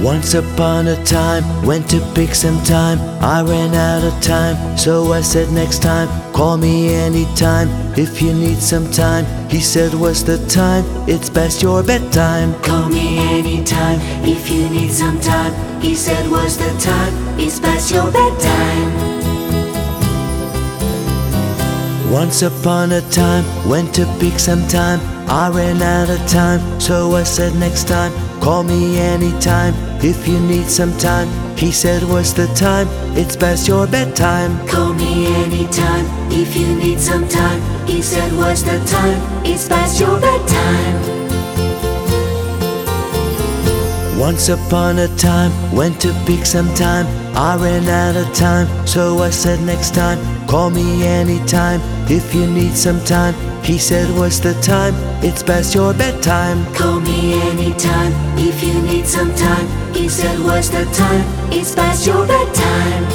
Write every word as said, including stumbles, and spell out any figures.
Once upon a time, went to pick some time. I ran out of time, so I said next time, call me anytime if you need some time. He said, what's the time? It's past your bedtime. Call me anytime if you need some time. He said, what's the time? It's past your bedtime. Once upon a time, went to pick some time. I ran out of time, so I said next time, call me anytime if you need some time. He said, what's the time? It's past your bedtime. Call me anytime if you need some time. He said, what's the time? It's past your bedtime. Once upon a time, went to pick some time. I ran out of time, so I said next time, call me anytime if you need some time. He said, what's the time? It's past your bedtime. Call me anytime if you need some time. He said, what's the time? It's past your bedtime.